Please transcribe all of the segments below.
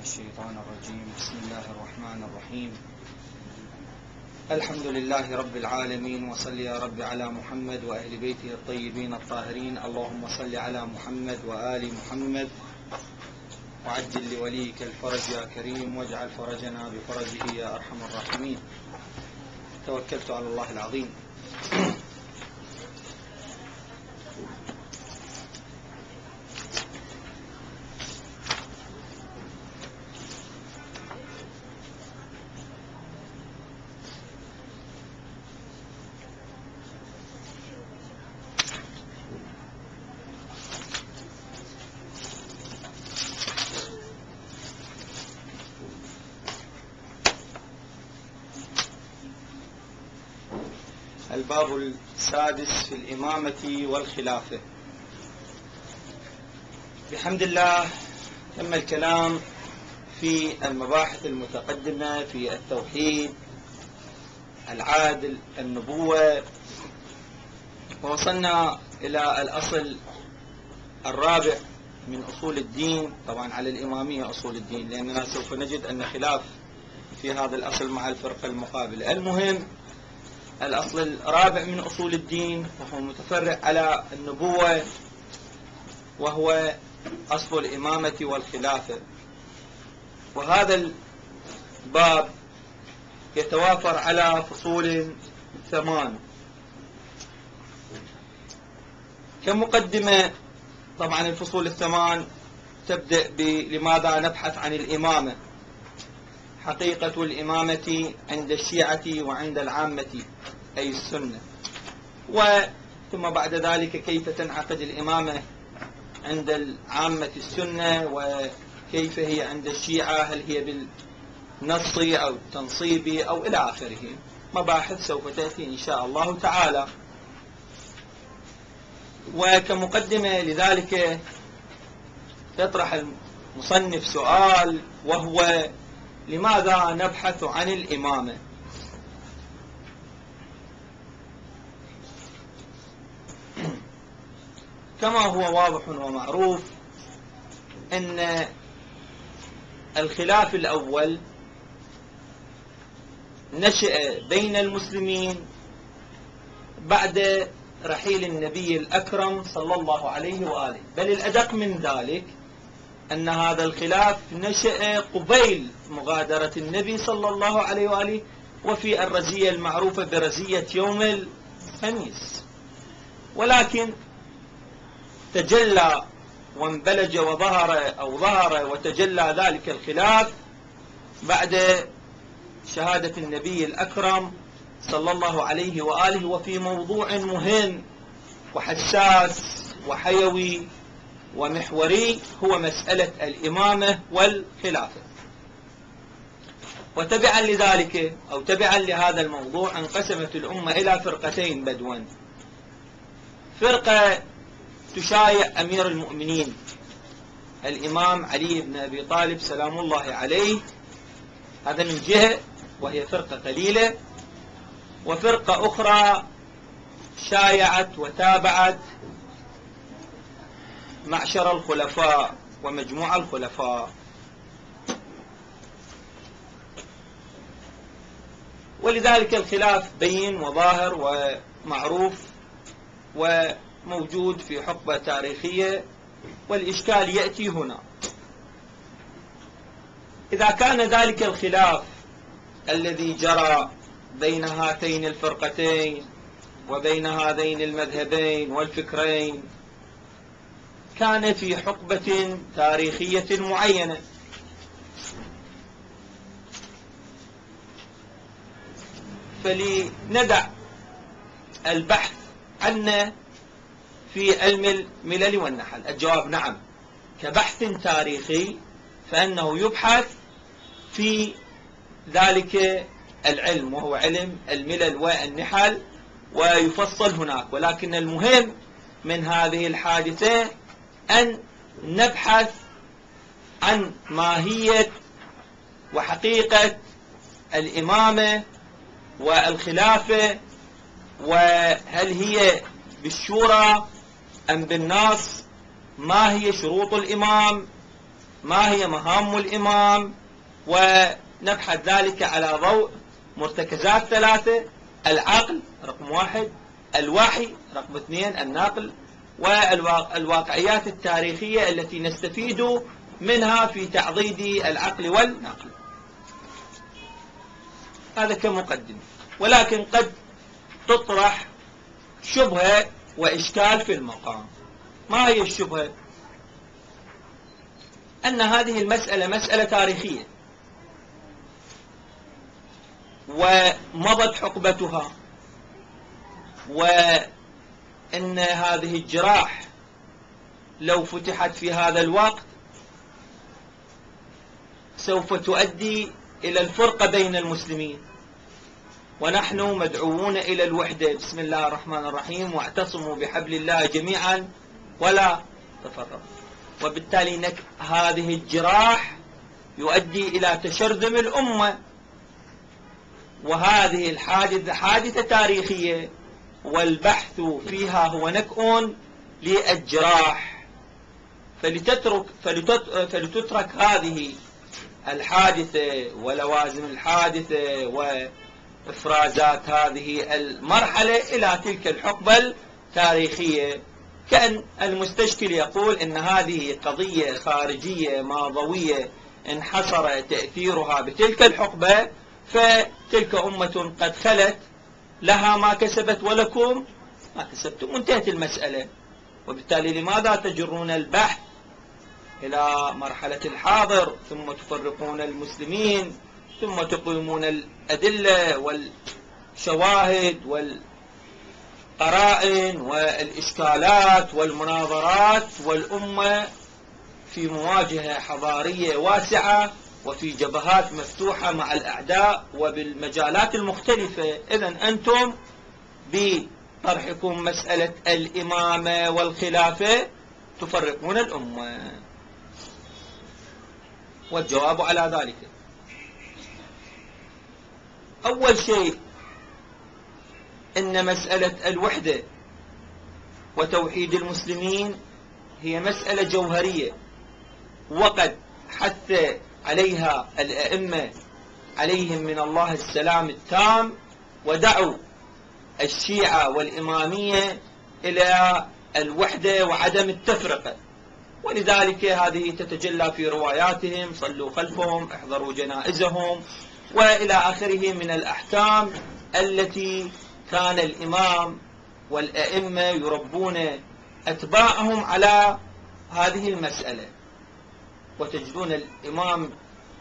الشيطان الرجيم. بسم الله الرحمن الرحيم. الحمد لله رب العالمين، وصل يا رب على محمد وأهل بيته الطيبين الطاهرين. اللهم صل على محمد وآل محمد، وعجل لوليك الفرج يا كريم، واجعل فرجنا بفرجه يا أرحم الراحمين. توكلت على الله العظيم. الباب السادس في الإمامة والخلافة. بحمد الله تم الكلام في المباحث المتقدمة في التوحيد، العدل، النبوة، ووصلنا إلى الأصل الرابع من أصول الدين. طبعا على الإمامية أصول الدين، لأننا سوف نجد أن خلاف في هذا الأصل مع الفرقة المقابلة. المهم الأصل الرابع من أصول الدين وهو متفرع على النبوة، وهو أصل الإمامة والخلافة. وهذا الباب يتوافر على فصول 8. كمقدمة، طبعا الفصول 8 تبدأ بلماذا نبحث عن الإمامة، حقيقة الإمامة عند الشيعة وعند العامة أي السنة، ثم بعد ذلك كيف تنعقد الإمامة عند العامة السنة، وكيف هي عند الشيعة، هل هي بالنص أو التنصيب أو إلى آخره. مباحث سوف تأتي إن شاء الله تعالى. وكمقدمة لذلك يطرح المصنف سؤال، وهو لماذا نبحث عن الإمامة؟ كما هو واضح ومعروف أن الخلاف الأول نشأ بين المسلمين بعد رحيل النبي الأكرم صلى الله عليه وآله، بل الأدق من ذلك أن هذا الخلاف نشأ قبيل مغادرة النبي صلى الله عليه وآله، وفي الرزية المعروفة برزية يوم الخميس. ولكن تجلى وانبلج ظهر وتجلى ذلك الخلاف بعد شهادة النبي الأكرم صلى الله عليه وآله، وفي موضوع مهم وحساس وحيوي ومحوري، هو مسألة الإمامة والخلافة. وتبعا لذلك أو تبعا لهذا الموضوع انقسمت الأمة إلى فرقتين بدوا. فرقة تشايع أمير المؤمنين الإمام علي بن أبي طالب سلام الله عليه، هذا من جهة وهي فرقة قليلة. وفرقة أخرى شايعت وتابعت معشر الخلفاء ومجموع الخلفاء. ولذلك الخلاف بين وظاهر ومعروف وموجود في حقبة تاريخية، والإشكال يأتي هنا. إذا كان ذلك الخلاف الذي جرى بين هاتين الفرقتين وبين هذين المذهبين والفكرين كان في حقبة تاريخية معينة، فلندع البحث عنه في علم الملل والنحل. الجواب نعم، كبحث تاريخي فإنه يبحث في ذلك العلم وهو علم الملل والنحل ويفصل هناك. ولكن المهم من هذه الحادثة أن نبحث عن ماهية وحقيقة الإمامة والخلافة، وهل هي بالشورى أم بالنص، ما هي شروط الإمام، ما هي مهام الإمام، ونبحث ذلك على ضوء مرتكزات ثلاثة: العقل رقم 1، الوحي رقم 2، النقل، والواقعيات التاريخية التي نستفيد منها في تعضيد العقل والنقل. هذا كمقدمة. ولكن قد تطرح شبهة وإشكال في المقام. ما هي الشبهة؟ أن هذه المسألة مسألة تاريخية ومضت حقبتها، وأن هذه الجراح لو فتحت في هذا الوقت سوف تؤدي إلى الفرقة بين المسلمين، ونحن مدعوون إلى الوحدة. بسم الله الرحمن الرحيم: واعتصموا بحبل الله جميعا ولا تفرقوا. وبالتالي هذه الجراح يؤدي إلى تشرذم الأمة، وهذه الحادثة حادثة تاريخية، والبحث فيها هو نكء للجراح. فلتترك هذه الحادثة ولوازم الحادثة وإفرازات هذه المرحلة إلى تلك الحقبة التاريخية، كأن المستشكل يقول إن هذه قضية خارجية ماضوية انحصر تأثيرها بتلك الحقبة، فتلك أمة قد خلت، لها ما كسبت ولكم ما كسبتم، انتهت المسألة. وبالتالي لماذا تجرون البحث إلى مرحلة الحاضر، ثم تفرقون المسلمين، ثم تقيمون الأدلة والشواهد والقرائن والإشكالات والمناظرات، والأمة في مواجهة حضارية واسعة وفي جبهات مفتوحة مع الأعداء وبالمجالات المختلفة. إذن أنتم بطرحكم مسألة الإمامة والخلافة تفرقون الأمة. والجواب على ذلك: أول شيء إن مسألة الوحدة وتوحيد المسلمين هي مسألة جوهرية، وقد حث عليها الأئمة عليهم من الله السلام التام، ودعوا الشيعة والإمامية إلى الوحدة وعدم التفرقة. ولذلك هذه تتجلى في رواياتهم: صلوا خلفهم، احضروا جنائزهم، وإلى آخره من الأحكام التي كان الإمام والأئمة يربون أتباعهم على هذه المسألة. وتجدون الإمام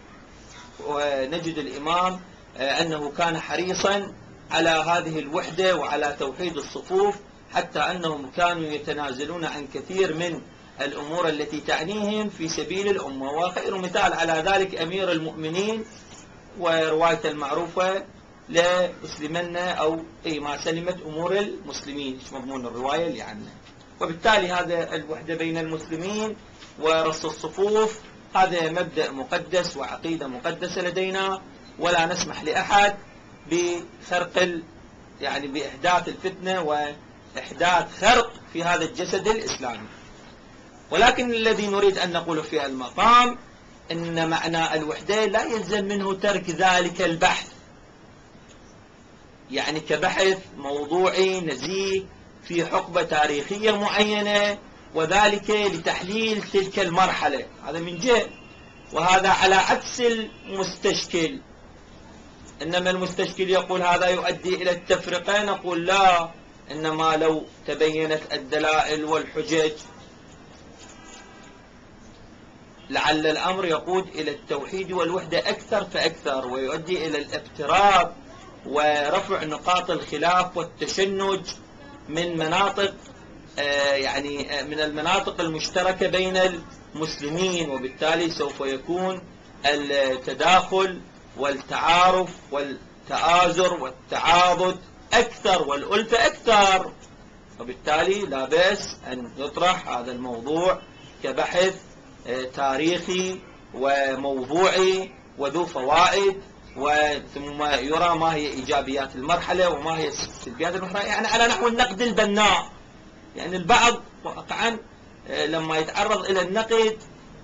ونجد الإمام أنه كان حريصا على هذه الوحدة وعلى توحيد الصفوف، حتى أنهم كانوا يتنازلون عن كثير من الأمور التي تعنيهم في سبيل الأمة. وخير مثال على ذلك أمير المؤمنين، ورواية المعروفة: لأسلمن أو ما سلمت أمور المسلمين، مش مضمون الرواية اللي عنه. وبالتالي هذا الوحدة بين المسلمين ورص الصفوف هذا مبدأ مقدس وعقيدة مقدسة لدينا، ولا نسمح لأحد بخرق بإحداث الفتنة وإحداث خرق في هذا الجسد الإسلامي. ولكن الذي نريد أن نقوله في المقام إن معنى الوحدة لا يلزم منه ترك ذلك البحث، كبحث موضوعي نزيه في حقبة تاريخية معينة، وذلك لتحليل تلك المرحلة. هذا من جهة، وهذا على عكس المستشكل. إنما المستشكل يقول هذا يؤدي إلى التفرقة، نقول لا، إنما لو تبينت الدلائل والحجج لعل الأمر يقود إلى التوحيد والوحدة أكثر فأكثر، ويؤدي إلى الافتراق ورفع نقاط الخلاف والتشنج من مناطق من المناطق المشتركة بين المسلمين. وبالتالي سوف يكون التداخل والتعارف والتآزر والتعاضد أكثر والألفة أكثر. وبالتالي لا بأس أن يطرح هذا الموضوع كبحث تاريخي وموضوعي وذو فوائد، ثم يرى ما هي إيجابيات المرحلة وما هي سلبيات المرحلة، على نحو النقد البناء. البعض واقعا لما يتعرض إلى النقد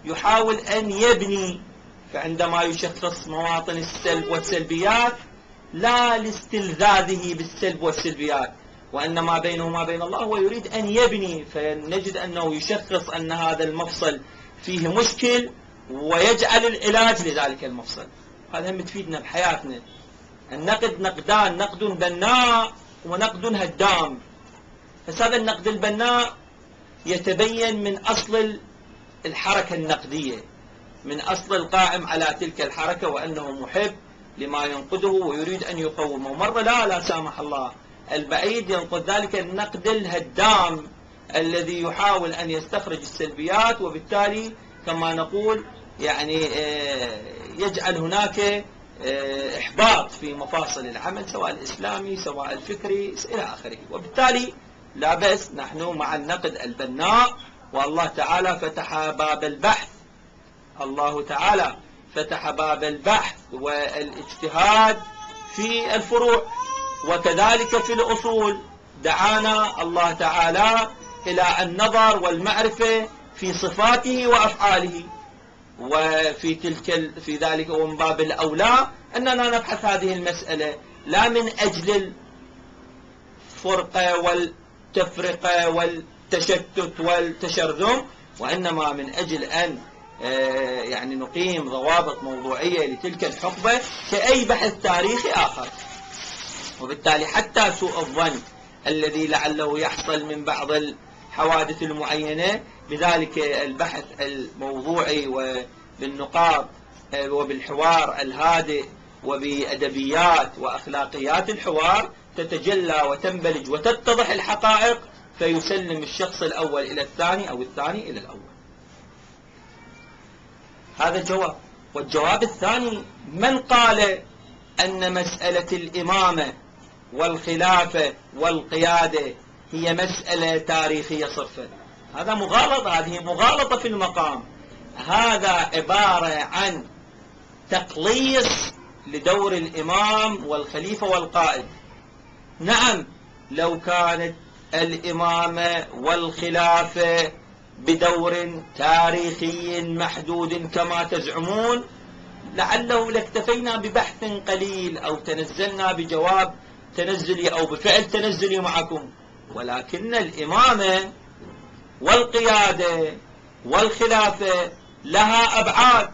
يحاول أن يبني، فعندما يشخص مواطن السلب والسلبيات لا لاستلذاذه بالسلب والسلبيات، وإنما بينه وما بين الله هو يريد أن يبني، فنجد أنه يشخص أن هذا المفصل فيه مشكل ويجعل العلاج لذلك المفصل. هذا هم تفيدنا بحياتنا. النقد نقدان، نقد بناء ونقد هدام. فهذا النقد البناء يتبين من أصل الحركة النقدية، من أصل القائم على تلك الحركة، وأنه محب لما ينقده ويريد أن يقومه. مرة لا سامح الله البعيد ينقد ذلك النقد الهدام الذي يحاول أن يستخرج السلبيات، وبالتالي كما نقول يعني يجعل هناك إحباط في مفاصل العمل سواء الإسلامي سواء الفكري إلى آخره. وبالتالي لا بأس نحن مع النقد البناء، والله تعالى فتح باب البحث، الله تعالى فتح باب البحث والاجتهاد في الفروع، وكذلك في الأصول دعانا الله تعالى إلى النظر والمعرفة في صفاته وأفعاله، في ذلك ومن باب الأولى أننا نبحث هذه المسألة لا من أجل الفرقة والتفرقة والتشتت والتشرذم، وإنما من أجل أن يعني نقيم ضوابط موضوعية لتلك الحقبة كأي بحث تاريخي آخر. وبالتالي حتى سوء الظن الذي لعله يحصل من بعض الحوادث المعينة بذلك البحث الموضوعي وبالنقاط وبالحوار الهادئ وبأدبيات وأخلاقيات الحوار تتجلى وتنبلج وتتضح الحقائق، فيسلم الشخص الأول إلى الثاني أو الثاني إلى الأول. هذا الجواب. والجواب الثاني: من قال أن مسألة الإمامة والخلافة والقيادة هي مسألة تاريخية صرفا؟ هذا مغالطة، هذه مغالطة في المقام. هذا عبارة عن تقليص لدور الإمام والخليفة والقائد. نعم، لو كانت الإمامة والخلافة بدور تاريخي محدود كما تزعمون لعله لاكتفينا ببحث قليل أو تنزلنا بجواب تنزلي أو بفعل تنزلي معكم، ولكن الإمامة والقيادة والخلافة لها أبعاد،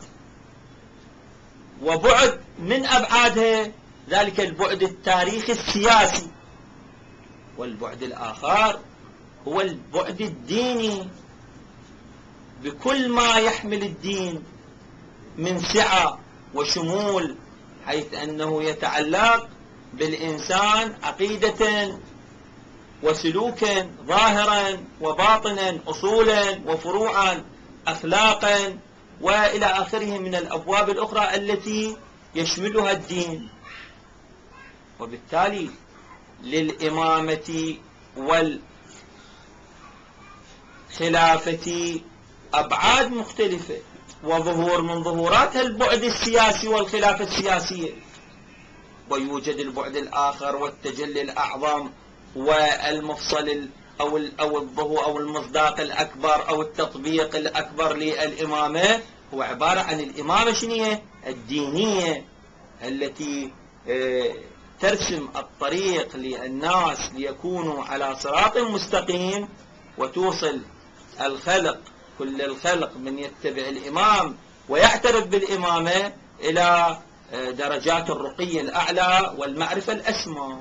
وبعد من أبعادها ذلك البعد التاريخي السياسي، والبعد الآخر هو البعد الديني بكل ما يحمل الدين من سعة وشمول، حيث أنه يتعلق بالإنسان عقيدة وسلوكا ظاهرا وباطنا، أصولا وفروعا، أخلاقا وإلى آخره من الأبواب الأخرى التي يشملها الدين. وبالتالي للإمامة والخلافة أبعاد مختلفة، وظهور من ظهوراتها البعد السياسي والخلافة السياسية، ويوجد البعد الآخر والتجلي الأعظم والمفصل أو الظهور أو المصداق الأكبر أو التطبيق الأكبر للإمامة، هو عبارة عن الإمامة شنية الدينية التي ترسم الطريق للناس ليكونوا على صراط مستقيم، وتوصل الخلق كل الخلق من يتبع الإمام ويعترف بالإمامة إلى درجات الرقي الأعلى والمعرفة الأسمى.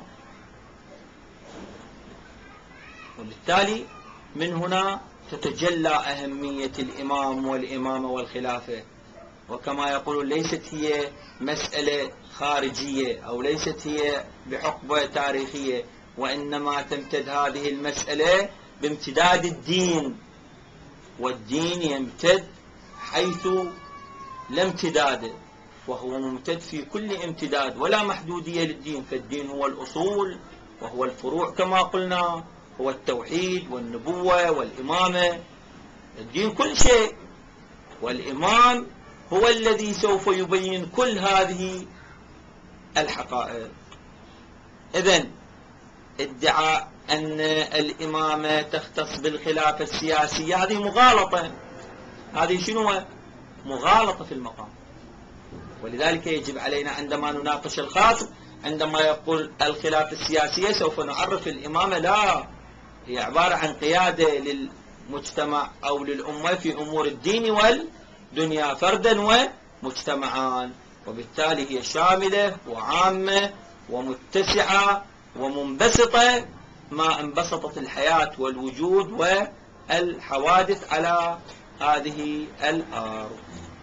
وبالتالي من هنا تتجلى أهمية الإمام والإمامة والخلافة، وكما يقولون ليست هي مسألة خارجية أو ليست هي بحقبة تاريخية، وإنما تمتد هذه المسألة بامتداد الدين، والدين يمتد حيث لا امتداد، وهو ممتد في كل امتداد ولا محدودية للدين، فالدين هو الأصول وهو الفروع كما قلنا، هو التوحيد والنبوة والإمامة، الدين كل شيء، والإمام هو الذي سوف يبين كل هذه الحقائق. إذن ادعاء أن الإمامة تختص بالخلافة السياسية هذه مغالطة. هذه شنو؟ مغالطة في المقام. ولذلك يجب علينا عندما نناقش الخاص، عندما يقول الخلاف السياسية سوف نعرف الإمامة لا، هي عبارة عن قيادة للمجتمع أو للأمة في أمور الدين والدنيا فردا ومجتمعان، وبالتالي هي شاملة وعامة ومتسعة ومنبسطة ما انبسطت الحياة والوجود والحوادث على هذه الأرض.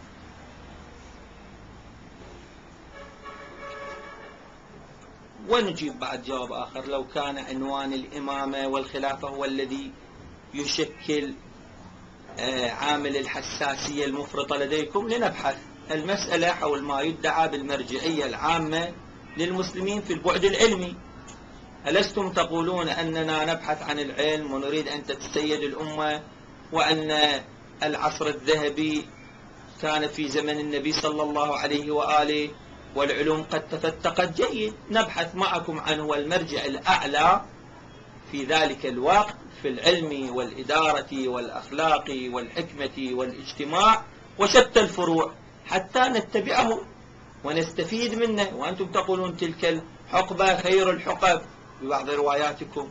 ونجيب بعد جواب آخر: لو كان عنوان الإمامة والخلافة هو الذي يشكل عامل الحساسية المفرطة لديكم، لنبحث المسألة حول ما يدعى بالمرجعية العامة للمسلمين في البعد العلمي. ألستم تقولون أننا نبحث عن العلم ونريد أن تتسيد الأمة، وأن العصر الذهبي كان في زمن النبي صلى الله عليه وآله والعلوم قد تفتقت؟ جيد، نبحث معكم عنه والمرجع الأعلى في ذلك الوقت في العلم والإدارة والأخلاق والحكمة والاجتماع وشتى الفروع، حتى نتبعه ونستفيد منه. وأنتم تقولون تلك الحقبة خير الحقب ببعض رواياتكم.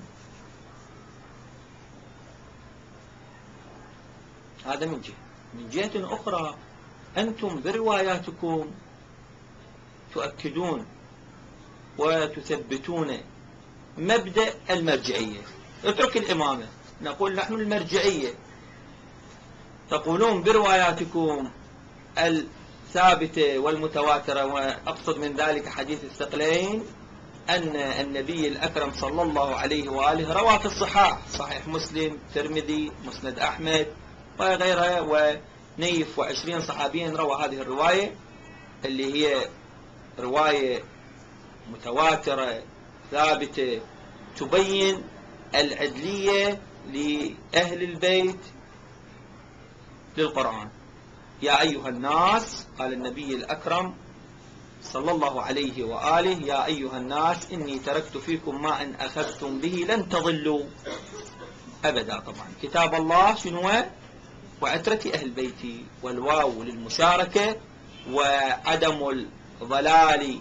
هذا من جهة. من جهة أخرى أنتم برواياتكم تؤكدون وتثبتون مبدأ المرجعية. اترك الإمامة، نقول نحن المرجعية. تقولون برواياتكم الثابتة والمتواترة، وأقصد من ذلك حديث الثقلين، أن النبي الأكرم صلى الله عليه وآله روى في الصحاح، صحيح مسلم، ترمذي، مسند أحمد وغيرها، ونيف 20 صحابيا روى هذه الرواية اللي هي رواية متواترة ثابتة تبين العدلية لأهل البيت للقرآن. يا أيها الناس، قال النبي الأكرم صلى الله عليه وآله: يا أيها الناس إني تركت فيكم ما إن أخذتم به لن تضلوا أبدا. طبعا كتاب الله شنو؟ وعترة أهل بيتي، والواو للمشاركة، وعدم الضلال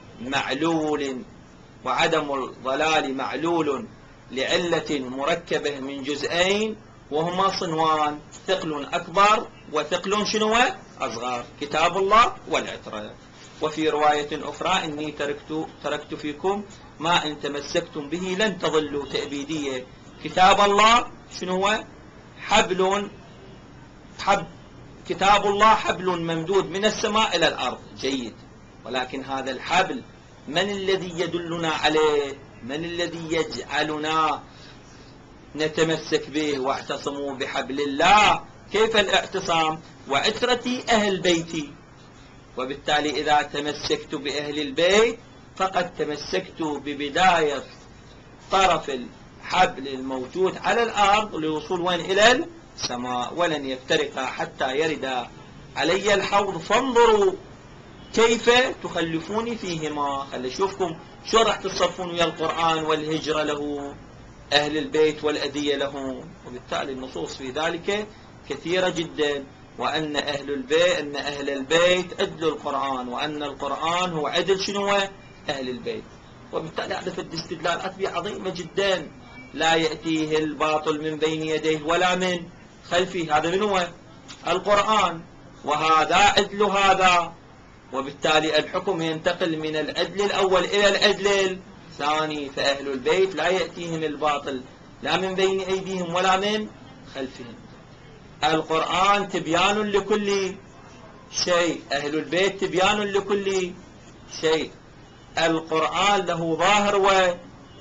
معلول لعلة مركبة من جزئين وهما صنوان: ثقل أكبر وثقل شنو؟ أصغر، كتاب الله والعترة. وفي رواية أخرى: إني تركت فيكم ما إن تمسكتم به لن تضلوا، تأبيدية. كتاب الله شنو؟ كتاب الله حبل ممدود من السماء إلى الأرض. جيد، ولكن هذا الحبل من الذي يدلنا عليه؟ من الذي يجعلنا نتمسك به؟ واعتصموا بحبل الله. كيف الاعتصام؟ وعترتي أهل بيتي. وبالتالي إذا تمسكت بأهل البيت فقد تمسكت ببداية طرف الحبل الموجود على الأرض للوصول وين؟ إلى السماء، ولن يفترقا حتى يرد علي الحوض فانظروا كيف تخلفوني فيهما. خلي أشوفكم شو راح تصرفون ويا القرآن والهجرة له، أهل البيت والأذية لهم. وبالتالي النصوص في ذلك كثيرة جدا، وأن أهل البيت عدل القرآن، وأن القرآن هو عدل شنو؟ أهل البيت. وبالتالي هذا في الاستدلال أتبيع عظيمة جدا، لا يأتيه الباطل من بين يديه ولا من خلفه. هذا من هو؟ القرآن، وهذا عدل هذا. وبالتالي الحكم ينتقل من العدل الأول إلى العدل الثاني. فأهل البيت لا يأتيهم الباطل لا من بين أيديهم ولا من خلفهم. القرآن تبيان لكل شيء، أهل البيت تبيان لكل شيء. القرآن له ظاهر وأهل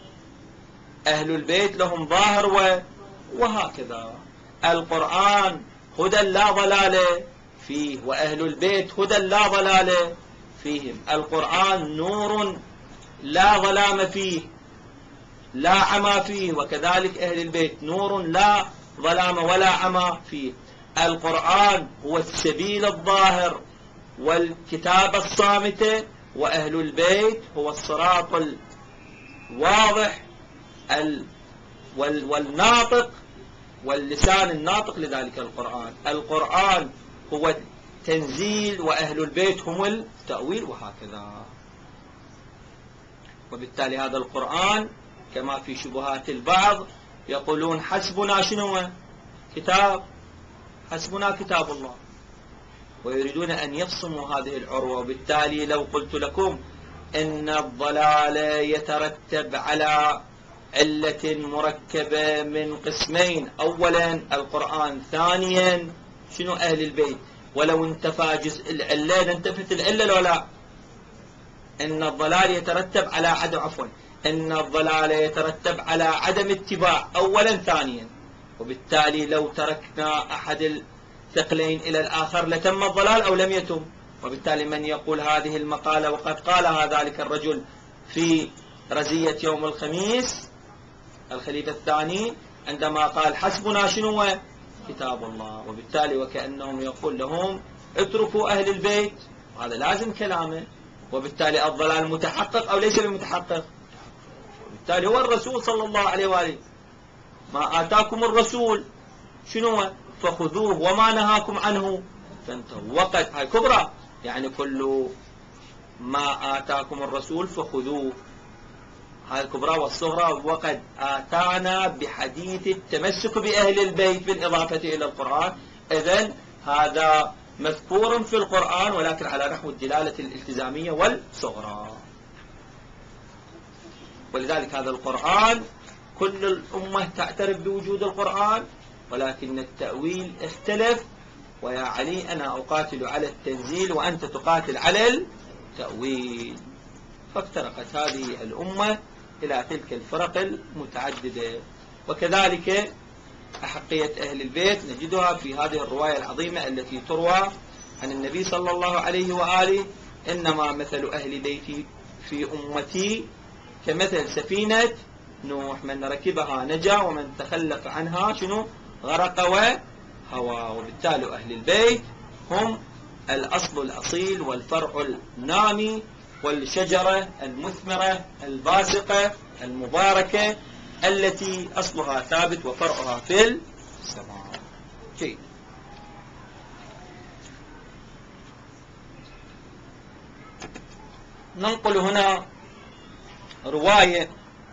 البيت لهم ظاهر وهكذا. القرآن هدى لا ضلال فيه، وأهل البيت هدى لا ضلال فيهم. القرآن نور لا ظلام فيه، لا عمى فيه، وكذلك أهل البيت نور لا ظلام ولا عمى فيه. القرآن هو السبيل الظاهر والكتابة الصامتة، وأهل البيت هو الصراط الواضح والناطق واللسان الناطق لذلك القرآن. القرآن هو التنزيل وأهل البيت هم التأويل وهكذا. وبالتالي هذا القرآن كما في شبهات البعض يقولون حسبنا شنو كتاب، حسبنا كتاب الله، ويريدون أن يفصموا هذه العروة. وبالتالي لو قلت لكم إن الضلال يترتب على علة مركبة من قسمين، أولا القرآن، ثانيا شنو أهل البيت، ولو انتفى جزء العلة انتفت العلة ولا؟ إن الضلال يترتب على عدم، عفوا، إن الضلال يترتب على عدم اتباع أولا ثانيا. وبالتالي لو تركنا أحد الثقلين إلى الآخر لتم الضلال أو لم يتم. وبالتالي من يقول هذه المقالة وقد قالها ذلك الرجل في رزية يوم الخميس الخليفة الثاني عندما قال حسبنا شنو كتاب الله، وبالتالي وكأنهم يقول لهم اتركوا أهل البيت، هذا لازم كلامه. وبالتالي الضلال متحقق أو ليس بمتحقق؟ وبالتالي هو الرسول صلى الله عليه وآله، ما آتاكم الرسول شنو فخذوه وما نهاكم عنه فانتهوا. وقد هاي كبرى، يعني كل ما آتاكم الرسول فخذوه، هاي الكبرى والصغرى. وقد آتانا بحديث التمسك بأهل البيت بالإضافة إلى القرآن، إذن هذا مذكور في القرآن ولكن على نحو الدلالة الالتزامية والصغرى. ولذلك هذا القرآن كل الأمة تعترف بوجود القرآن، ولكن التأويل اختلف. ويا علي أنا أقاتل على التنزيل وأنت تقاتل على التأويل. فافترقت هذه الأمة إلى تلك الفرق المتعددة. وكذلك أحقية أهل البيت نجدها في هذه الرواية العظيمة التي تروى عن النبي صلى الله عليه وآله: إنما مثل أهل بيتي في أمتي كمثل سفينة نوح، من ركبها نجا ومن تخلف عنها شنو غرق وهوى. وبالتالي أهل البيت هم الأصل الأصيل والفرع النامي والشجرة المثمرة الباسقة المباركة التي أصلها ثابت وفرعها في السماء. جيد. ننقل هنا رواية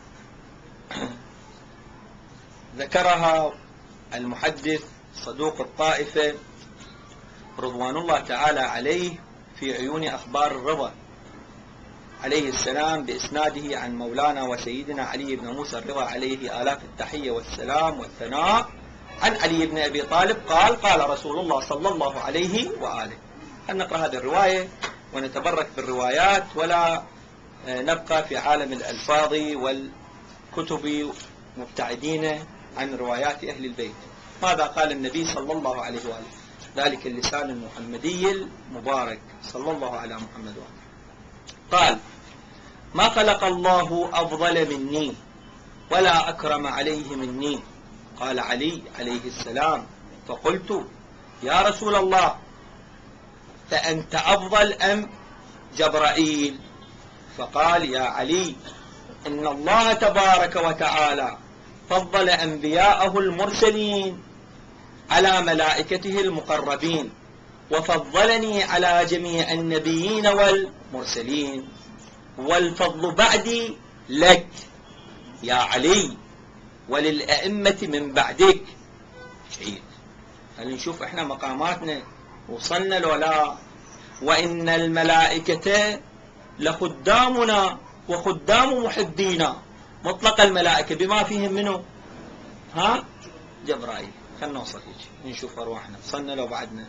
ذكرها المحدث صدوق الطائفة رضوان الله تعالى عليه في عيون أخبار الرضا عليه السلام بإسناده عن مولانا وسيدنا علي بن موسى الرضا عليه آلاف التحية والسلام والثناء عن علي بن أبي طالب قال: قال رسول الله صلى الله عليه وآله. هل نقرأ هذه الرواية ونتبرك بالروايات ولا نبقى في عالم الألفاظ والكتب مبتعدين عن روايات أهل البيت؟ ماذا قال النبي صلى الله عليه وآله؟ ذلك اللسان المحمدي المبارك صلى الله على محمد وآله. قال: ما خلق الله أفضل مني ولا أكرم عليه مني. قال علي عليه السلام: فقلت: يا رسول الله، فأنت أفضل أم جبرائيل؟ فقال: يا علي، إن الله تبارك وتعالى فضل أنبياءه المرسلين على ملائكته المقربين، وفضلني على جميع النبيين والمرسلين، والفضل بعدي لك يا علي وللأئمة من بعدك. جيد. هل نشوف احنا مقاماتنا وصلنا ولا؟ وإن الملائكة لخدامنا وخدام محبينا، مطلق الملائكة بما فيهم منه جبرائيل. خلنا نوصل هيك نشوف أرواحنا وصلنا لو بعدنا.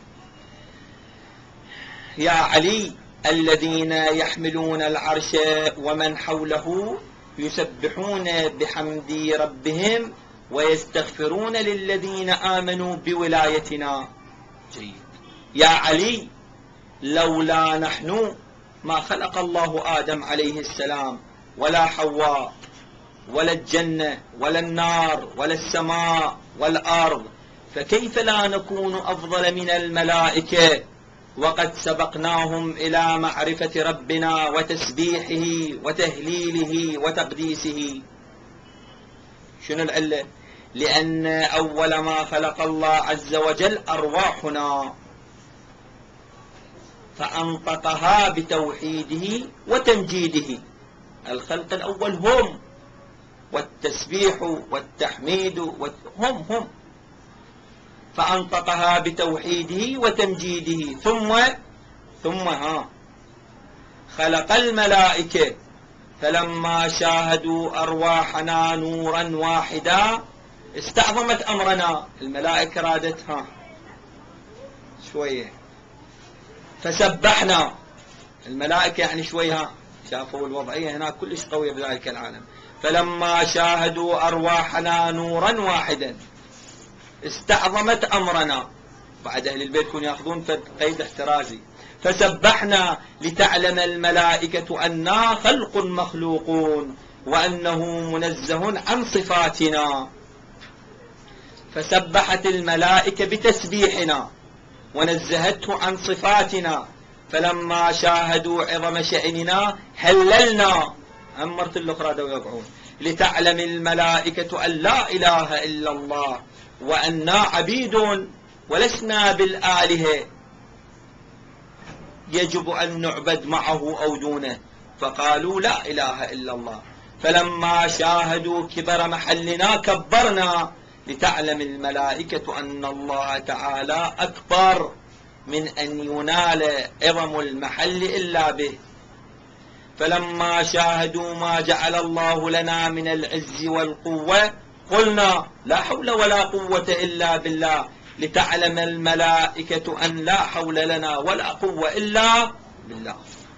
يا علي، الذين يحملون العرش ومن حوله يسبحون بحمد ربهم ويستغفرون للذين آمنوا بولايتنا. جيد. يا علي، لولا نحن ما خلق الله آدم عليه السلام ولا حواء ولا الجنة ولا النار ولا السماء والأرض، فكيف لا نكون أفضل من الملائكة وقد سبقناهم إلى معرفة ربنا وتسبيحه وتهليله وتقديسه. شنو العلة؟ لأن أول ما خلق الله عز وجل أرواحنا، فأنطقها بتوحيده وتمجيده. الخلق الأول هم، والتسبيح والتحميد هم فأنطقها بتوحيده وتمجيده. ثم خلق الملائكة فلما شاهدوا أرواحنا نورا واحدا استعظمت أمرنا. الملائكة رادتها شوية، فسبحنا. الملائكة يعني شوية شافوا الوضعية هناك كلش قوية بذلك العالم. فلما شاهدوا أرواحنا نورا واحدا استعظمت أمرنا. بعد أهل البيت كون يأخذون قيد احترازي. فسبحنا لتعلم الملائكة أننا خلق مخلوقون وأنه منزه عن صفاتنا. فسبحت الملائكة بتسبيحنا ونزهته عن صفاتنا. فلما شاهدوا عظم شأننا هللنا. مرة الأخرى دو يقعون لتعلم الملائكة أن لا إله إلا الله وأننا عبيد ولسنا بالآلهة يجب أن نعبد معه أو دونه. فقالوا لا إله إلا الله. فلما شاهدوا كبر محلنا كبرنا لتعلم الملائكة أن الله تعالى أكبر من أن ينال عظم المحل إلا به. فلما شاهدوا ما جعل الله لنا من العز والقوة قلنا لا حول ولا قوة إلا بالله لتعلم الملائكة أن لا حول لنا ولا قوة إلا بالله.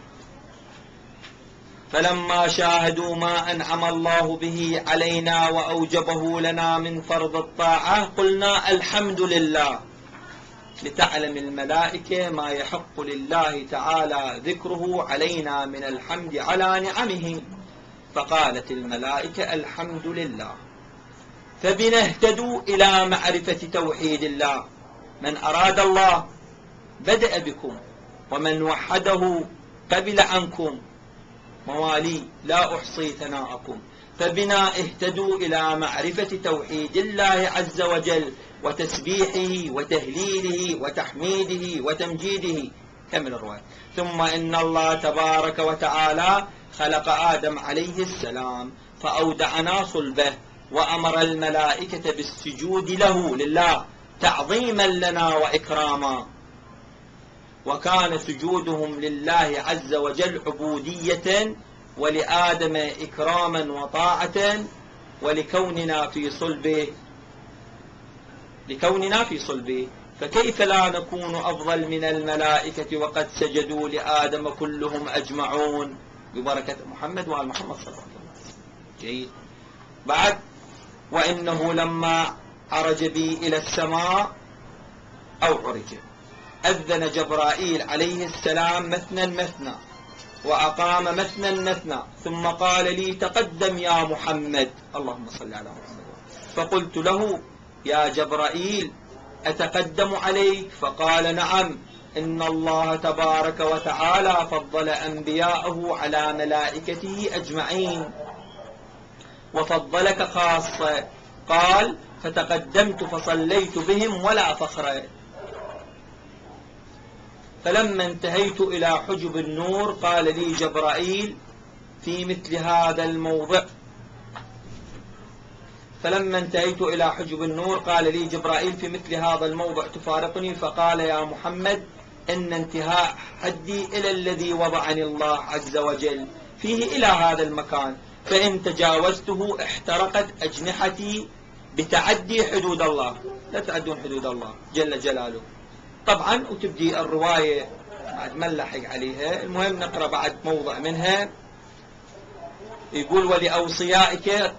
فلما شاهدوا ما أنعم الله به علينا وأوجبه لنا من فرض الطاعة قلنا الحمد لله لتعلم الملائكة ما يحق لله تعالى ذكره علينا من الحمد على نعمه. فقالت الملائكة الحمد لله. فبنا اهتدوا إلى معرفة توحيد الله. من أراد الله بدأ بكم ومن وحده قبل عنكم موالي لا أحصي ثناءكم. فبنا اهتدوا إلى معرفة توحيد الله عز وجل وتسبيحه وتهليله وتحميده وتمجيده. كمل الرواية. ثم إن الله تبارك وتعالى خلق آدم عليه السلام فأودعنا صلبه وأمر الملائكة بالسجود له لله تعظيما لنا وإكراما. وكان سجودهم لله عز وجل عبودية ولآدم إكراما وطاعة ولكوننا في صلبه فكيف لا نكون أفضل من الملائكة وقد سجدوا لآدم كلهم أجمعون ببركة محمد وآل محمد صلى الله عليه وسلم. جيد. بعد وإنه لما عرج بي إلى السماء أو عرج أذن جبرائيل عليه السلام مثنى وأقام مثنى ثم قال لي تقدم يا محمد. اللهم صل على محمد. فقلت له يا جبرائيل أتقدم عليك؟ فقال نعم إن الله تبارك وتعالى فضل أنبياءه على ملائكته أجمعين وفضلك خاصة. قال فتقدمت فصليت بهم ولا فخر. فلما انتهيت إلى حجب النور قال لي جبرائيل في مثل هذا الموضع تفارقني. فقال يا محمد إن انتهاء حدي إلى الذي وضعني الله عز وجل فيه إلى هذا المكان، فإن تجاوزته احترقت أجنحتي بتعدي حدود الله. لا تعدون حدود الله جل جلاله. طبعا وتبدي الرواية بعد ما نلحق عليها. المهم نقرأ بعد موضع منها. يقول ولأوصيائك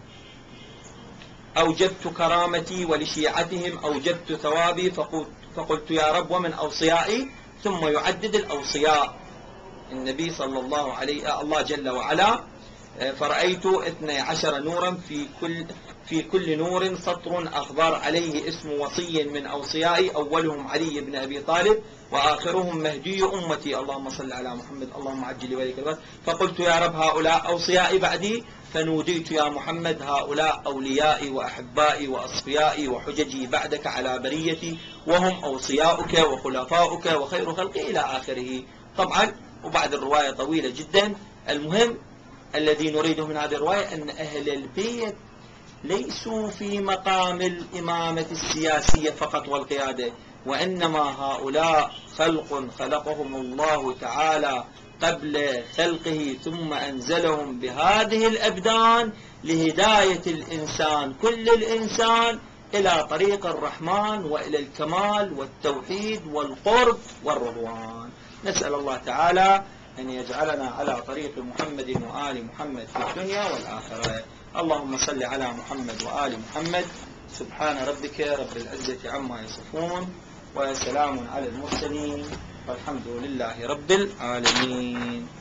أوجبت كرامتي ولشيعتهم أوجبت ثوابي. فقلت يا رب ومن أوصيائي؟ ثم يعدد الأوصياء النبي صلى الله عليه الله جل وعلا. فرأيت 12 نورا في كل نور سطر أخضر عليه اسم وصي من أوصيائي أولهم علي بن أبي طالب وآخرهم مهدي أمتي. اللهم صل على محمد اللهم عجل وليك الوقت. فقلت يا رب هؤلاء أوصيائي بعدي؟ فنوديت يا محمد هؤلاء أوليائي وأحبائي وأصفيائي وحججي بعدك على بريتي، وهم أوصياؤك وخلفاؤك وخير خلقي إلى آخره. طبعا وبعد الرواية طويلة جدا. المهم الذي نريده من هذه الرواية أن أهل البيت ليسوا في مقام الإمامة السياسية فقط والقيادة، وإنما هؤلاء خلق خلقهم الله تعالى قبل خلقه ثم أنزلهم بهذه الأبدان لهداية الإنسان، كل الإنسان، إلى طريق الرحمن وإلى الكمال والتوحيد والقرب والرضوان. نسأل الله تعالى أن يجعلنا على طريق محمد وآل محمد في الدنيا والآخرة. اللهم صل على محمد وآل محمد. سبحان ربك رب العزة عما يصفون، وسلام على المرسلين، والحمد لله رب العالمين.